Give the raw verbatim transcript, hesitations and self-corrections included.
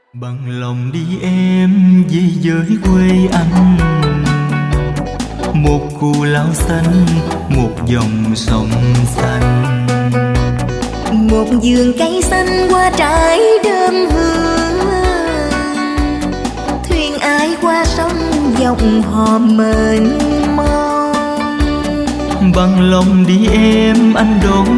Bằng lòng đi em về với quê anh, một cù lao xanh, một dòng sông xanh, một vườn cây xanh qua trái đơm hương, thuyền ai qua sông dòng hò mênh mông. Bằng lòng đi em anh đón